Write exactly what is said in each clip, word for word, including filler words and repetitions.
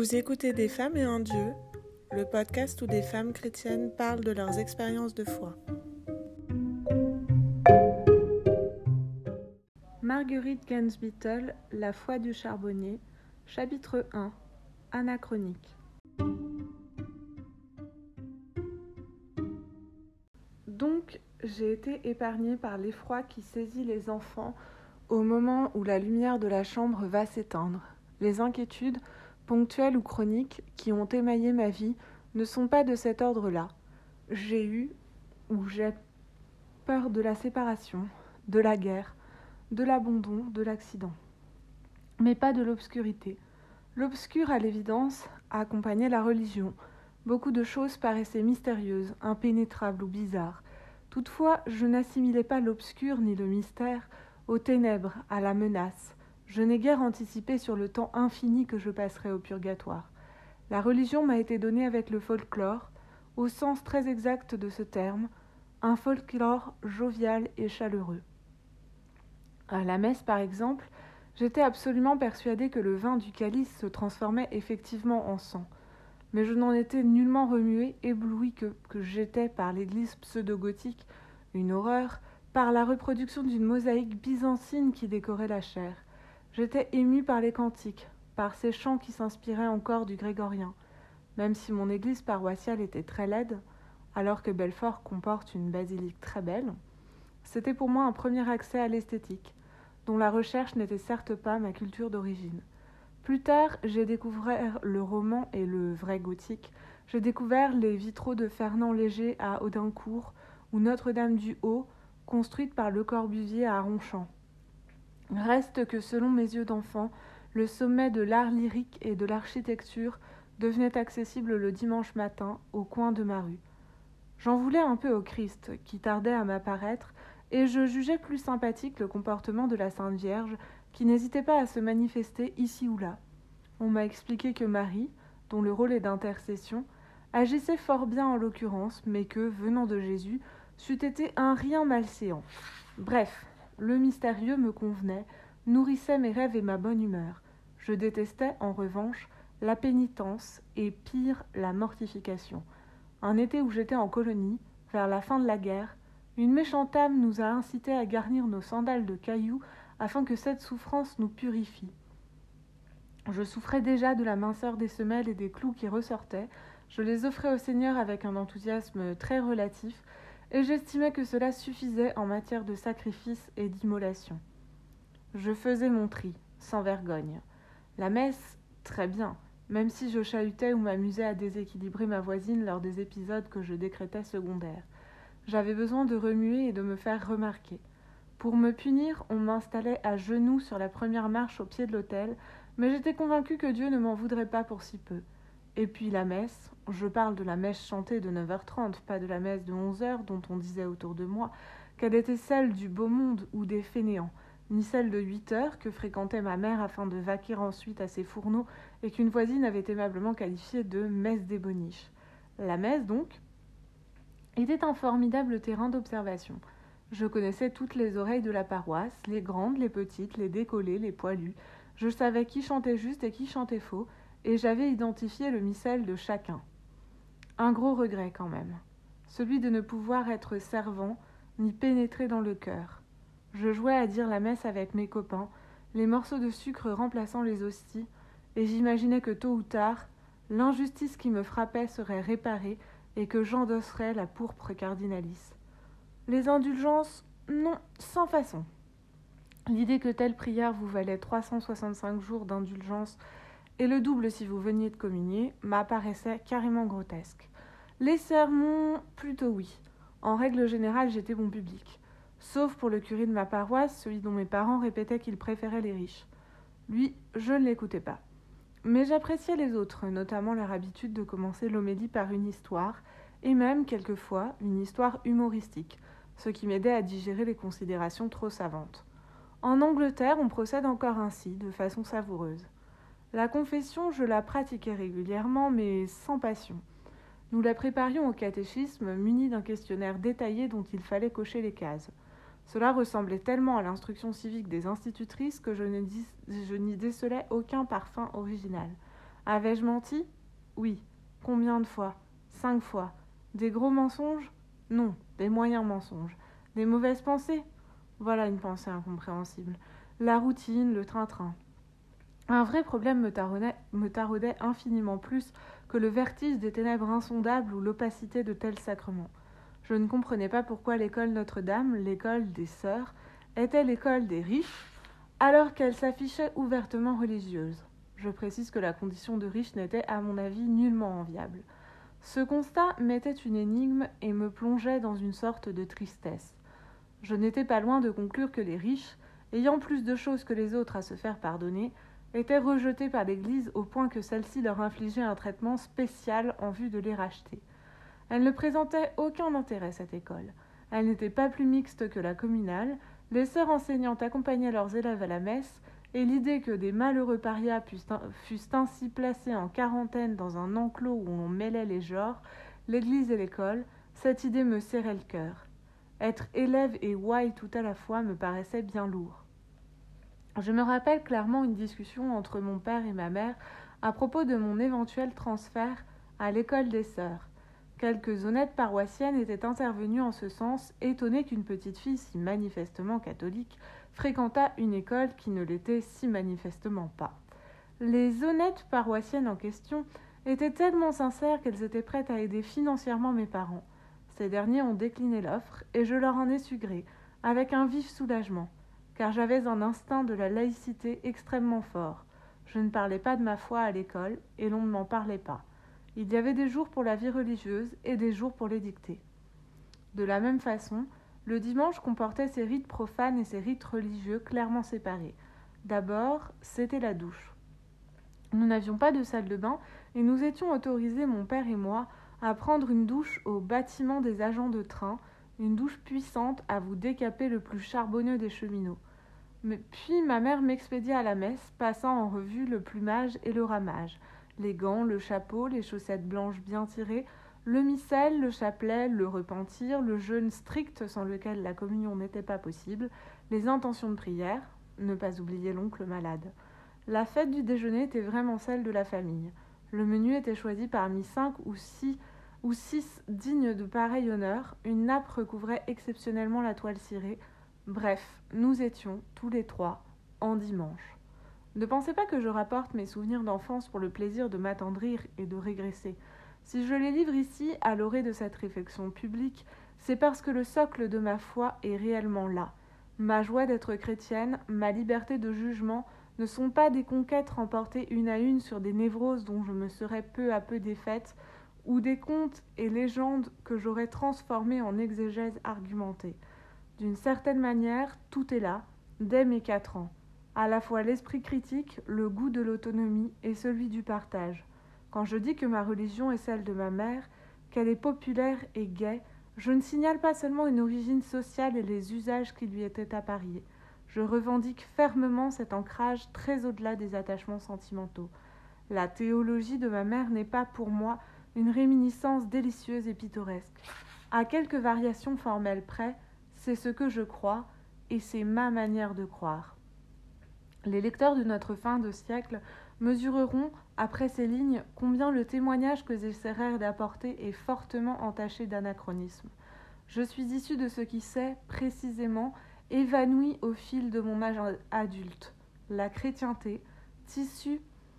Vous écoutez Des femmes et un Dieu, le podcast où des femmes chrétiennes parlent de leurs expériences de foi. Marguerite Gainsbittle, La foi du charbonnier, chapitre un, Anachronique. Donc, j'ai été épargnée par l'effroi qui saisit les enfants au moment où la lumière de la chambre va s'éteindre. Les inquiétudes, ponctuelles ou chroniques, qui ont émaillé ma vie, ne sont pas de cet ordre-là. J'ai eu, ou j'ai, peur de la séparation, de la guerre, de l'abandon, de l'accident. Mais pas de l'obscurité. L'obscur, à l'évidence, a accompagné la religion. Beaucoup de choses paraissaient mystérieuses, impénétrables ou bizarres. Toutefois, je n'assimilais pas l'obscur ni le mystère aux ténèbres, à la menace. Je n'ai guère anticipé sur le temps infini que je passerais au purgatoire. La religion m'a été donnée avec le folklore, au sens très exact de ce terme, un folklore jovial et chaleureux. À la messe, par exemple, j'étais absolument persuadée que le vin du calice se transformait effectivement en sang. Mais je n'en étais nullement remuée, éblouie que, que j'étais par l'église pseudo-gothique, une horreur, par la reproduction d'une mosaïque byzantine qui décorait la chaire. J'étais émue par les cantiques, par ces chants qui s'inspiraient encore du grégorien. Même si mon église paroissiale était très laide, alors que Belfort comporte une basilique très belle, c'était pour moi un premier accès à l'esthétique, dont la recherche n'était certes pas ma culture d'origine. Plus tard, j'ai découvert le roman et le vrai gothique. J'ai découvert les vitraux de Fernand Léger à Audincourt ou Notre-Dame-du-Haut, construite par Le Corbusier à Ronchamp. Reste que, selon mes yeux d'enfant, le sommet de l'art lyrique et de l'architecture devenait accessible le dimanche matin, au coin de ma rue. J'en voulais un peu au Christ, qui tardait à m'apparaître, et je jugeais plus sympathique le comportement de la Sainte Vierge, qui n'hésitait pas à se manifester ici ou là. On m'a expliqué que Marie, dont le rôle est d'intercession, agissait fort bien en l'occurrence, mais que, venant de Jésus, c'eût été un rien malséant. Bref, le mystérieux me convenait, nourrissait mes rêves et ma bonne humeur. Je détestais, en revanche, la pénitence et, pire, la mortification. Un été où j'étais en colonie, vers la fin de la guerre, une méchante âme nous a incités à garnir nos sandales de cailloux afin que cette souffrance nous purifie. Je souffrais déjà de la minceur des semelles et des clous qui ressortaient, je les offrais au Seigneur avec un enthousiasme très relatif, et j'estimais que cela suffisait en matière de sacrifice et d'immolation. Je faisais mon tri, sans vergogne. La messe, très bien, même si je chahutais ou m'amusais à déséquilibrer ma voisine lors des épisodes que je décrétais secondaires. J'avais besoin de remuer et de me faire remarquer. Pour me punir, on m'installait à genoux sur la première marche au pied de l'autel, mais j'étais convaincue que Dieu ne m'en voudrait pas pour si peu. Et puis la messe, je parle de la messe chantée de neuf heures trente, pas de la messe de onze heures dont on disait autour de moi qu'elle était celle du beau monde ou des fainéants, ni celle de huit heures que fréquentait ma mère afin de vaquer ensuite à ses fourneaux et qu'une voisine avait aimablement qualifiée de messe des boniches. La messe, donc, était un formidable terrain d'observation. Je connaissais toutes les oreilles de la paroisse, les grandes, les petites, les décollées, les poilues. Je savais qui chantait juste et qui chantait faux, et j'avais identifié le missel de chacun. Un gros regret quand même, celui de ne pouvoir être servant, ni pénétrer dans le cœur. Je jouais à dire la messe avec mes copains, les morceaux de sucre remplaçant les hosties, et j'imaginais que tôt ou tard, l'injustice qui me frappait serait réparée et que j'endosserais la pourpre cardinalice. Les indulgences, non, sans façon. L'idée que telle prière vous valait trois cent soixante-cinq jours d'indulgence et le double si vous veniez de communier m'apparaissait carrément grotesque. Les sermons, plutôt oui. En règle générale, j'étais bon public. Sauf pour le curé de ma paroisse, celui dont mes parents répétaient qu'il préférait les riches. Lui, je ne l'écoutais pas. Mais j'appréciais les autres, notamment leur habitude de commencer l'homélie par une histoire, et même, quelquefois, une histoire humoristique, ce qui m'aidait à digérer les considérations trop savantes. En Angleterre, on procède encore ainsi, de façon savoureuse. La confession, je la pratiquais régulièrement, mais sans passion. Nous la préparions au catéchisme, munis d'un questionnaire détaillé dont il fallait cocher les cases. Cela ressemblait tellement à l'instruction civique des institutrices que je, ne dis, je n'y décelais aucun parfum original. Avais-je menti ? Oui. Combien de fois ? Cinq fois. Des gros mensonges ? Non, des moyens mensonges. Des mauvaises pensées ? Voilà une pensée incompréhensible. La routine, le train-train. Un vrai problème me taraudait, me taraudait infiniment plus que le vertige des ténèbres insondables ou l'opacité de tels sacrements. Je ne comprenais pas pourquoi l'école Notre-Dame, l'école des sœurs, était l'école des riches, alors qu'elle s'affichait ouvertement religieuse. Je précise que la condition de riche n'était, à mon avis, nullement enviable. Ce constat m'était une énigme et me plongeait dans une sorte de tristesse. Je n'étais pas loin de conclure que les riches, ayant plus de choses que les autres à se faire pardonner, étaient rejetés par l'Église au point que celle-ci leur infligeait un traitement spécial en vue de les racheter. Elle ne présentait aucun intérêt, cette école. Elle n'était pas plus mixte que la communale, les sœurs enseignantes accompagnaient leurs élèves à la messe, et l'idée que des malheureux parias fussent ainsi placés en quarantaine dans un enclos où on mêlait les genres, l'église et l'école, cette idée me serrait le cœur. Être élève et ouaille tout à la fois me paraissait bien lourd. Je me rappelle clairement une discussion entre mon père et ma mère à propos de mon éventuel transfert à l'école des sœurs. Quelques honnêtes paroissiennes étaient intervenues en ce sens, étonnées qu'une petite fille si manifestement catholique fréquentât une école qui ne l'était si manifestement pas. Les honnêtes paroissiennes en question étaient tellement sincères qu'elles étaient prêtes à aider financièrement mes parents. Ces derniers ont décliné l'offre et je leur en ai su gré, avec un vif soulagement, car j'avais un instinct de la laïcité extrêmement fort. Je ne parlais pas de ma foi à l'école et l'on ne m'en parlait pas. Il y avait des jours pour la vie religieuse et des jours pour les dictées. De la même façon, le dimanche comportait ses rites profanes et ses rites religieux clairement séparés. D'abord, c'était la douche. Nous n'avions pas de salle de bain et nous étions autorisés, mon père et moi, à prendre une douche au bâtiment des agents de train, une douche puissante à vous décaper le plus charbonneux des cheminots. Mais puis ma mère m'expédia à la messe, passant en revue le plumage et le ramage, les gants, le chapeau, les chaussettes blanches bien tirées, le missel, le chapelet, le repentir, le jeûne strict sans lequel la communion n'était pas possible, les intentions de prière, ne pas oublier l'oncle malade. La fête du déjeuner était vraiment celle de la famille. Le menu était choisi parmi cinq ou six ou six dignes de pareil honneur, une nappe recouvrait exceptionnellement la toile cirée. Bref, nous étions, tous les trois, en dimanche. Ne pensez pas que je rapporte mes souvenirs d'enfance pour le plaisir de m'attendrir et de régresser. Si je les livre ici, à l'orée de cette réflexion publique, c'est parce que le socle de ma foi est réellement là. Ma joie d'être chrétienne, ma liberté de jugement ne sont pas des conquêtes remportées une à une sur des névroses dont je me serais peu à peu défaite, ou des contes et légendes que j'aurais transformés en exégèse argumentée. D'une certaine manière, tout est là, dès mes quatre ans. À la fois l'esprit critique, le goût de l'autonomie et celui du partage. Quand je dis que ma religion est celle de ma mère, qu'elle est populaire et gaie, je ne signale pas seulement une origine sociale et les usages qui lui étaient appariés. Je revendique fermement cet ancrage très au-delà des attachements sentimentaux. La théologie de ma mère n'est pas pour moi une réminiscence délicieuse et pittoresque. À quelques variations formelles près, c'est ce que je crois et c'est ma manière de croire. Les lecteurs de notre fin de siècle mesureront, après ces lignes, combien le témoignage que j'essaierai d'apporter est fortement entaché d'anachronisme. Je suis issue de ce qui s'est, précisément, évanoui au fil de mon âge adulte. La chrétienté, tissu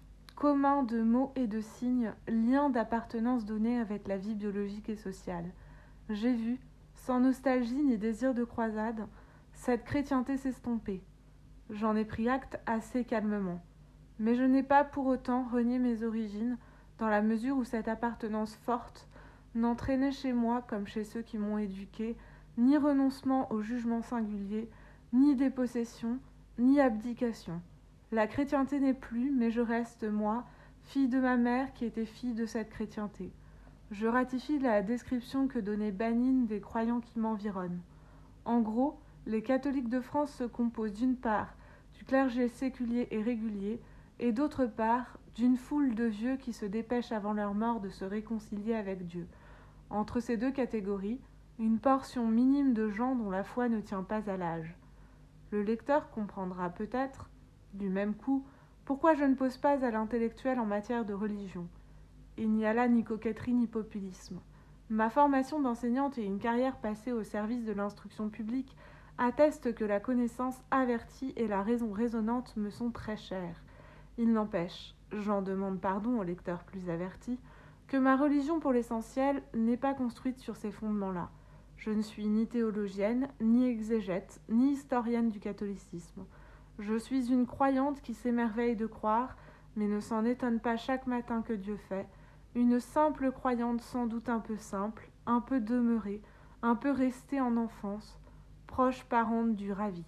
commun de mots et de signes, lien d'appartenance donné avec la vie biologique et sociale. J'ai vu, sans nostalgie ni désir de croisade, cette chrétienté s'estomper. J'en ai pris acte assez calmement. Mais je n'ai pas pour autant renié mes origines, dans la mesure où cette appartenance forte n'entraînait chez moi, comme chez ceux qui m'ont éduquée, ni renoncement au jugement singulier, ni dépossession, ni abdication. La chrétienté n'est plus, mais je reste, moi, fille de ma mère qui était fille de cette chrétienté. Je ratifie la description que donnait Banine des croyants qui m'environnent. En gros, les catholiques de France se composent d'une part du clergé séculier et régulier, et d'autre part d'une foule de vieux qui se dépêchent avant leur mort de se réconcilier avec Dieu. Entre ces deux catégories, une portion minime de gens dont la foi ne tient pas à l'âge. Le lecteur comprendra peut-être, du même coup, Pourquoi je ne pose pas à l'intellectuel en matière de religion ? Il n'y a là ni coquetterie ni populisme. Ma formation d'enseignante et une carrière passée au service de l'instruction publique attestent que la connaissance avertie et la raison raisonnante me sont très chères. Il n'empêche, j'en demande pardon aux lecteurs plus avertis, que ma religion pour l'essentiel n'est pas construite sur ces fondements-là. Je ne suis ni théologienne, ni exégète, ni historienne du catholicisme. Je suis une croyante qui s'émerveille de croire, mais ne s'en étonne pas chaque matin que Dieu fait, une simple croyante sans doute un peu simple, un peu demeurée, un peu restée en enfance, proche parente du ravi.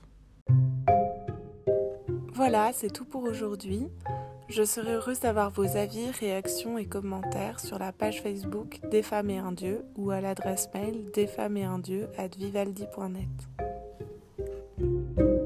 Voilà, c'est tout pour aujourd'hui. Je serai heureuse d'avoir vos avis, réactions et commentaires sur la page Facebook Des femmes et un dieu ou à l'adresse mail desfemmesetundieu arobase vivaldi point net.